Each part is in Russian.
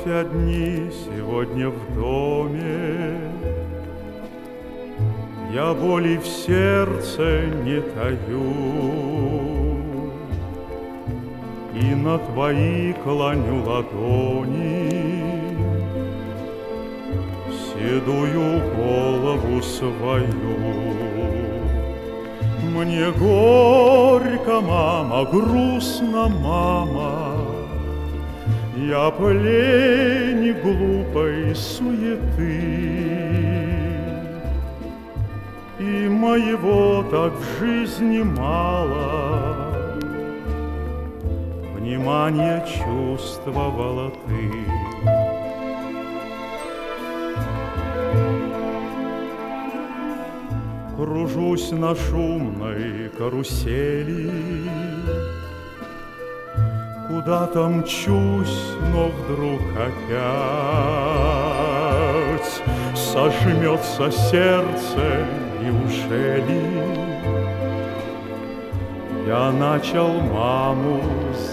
вновь одни сегодня в доме. Я боли в сердце не таю, и на твои клоню ладони седую голову свою. Мне горько, мама, грустно, мама, я пленник глупой суеты, и моего так в жизни мало, внимание чувствовала ты. Кружусь на шумной карусели, куда-то мчусь, но вдруг опять сожмется сердце, неужели я начал маму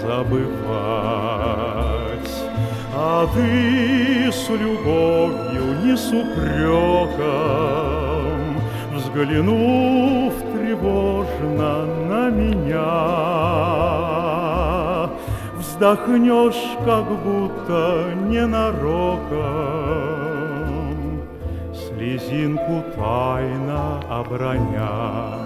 забывать? А ты с любовью, не с упреком, взглянув тревожно на меня, вздохнешь, как будто ненароком, слезинку тайно оброня.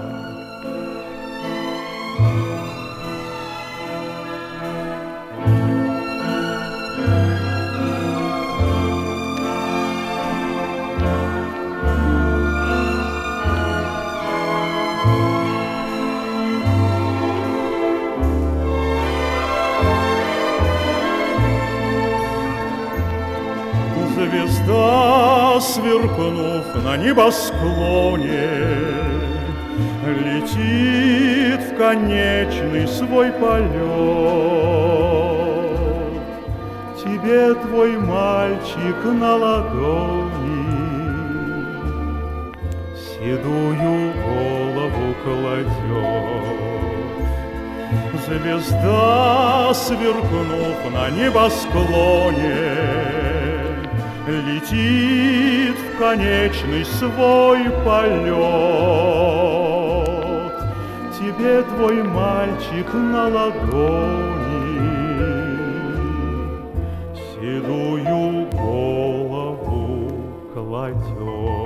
Звезда, сверкнув на небосклоне, летит в конечный свой полет. Тебе твой мальчик на ладони седую голову кладет. Звезда, сверкнув на небосклоне, летит в конечный свой полет. Тебе твой мальчик на ладони седую голову кладет.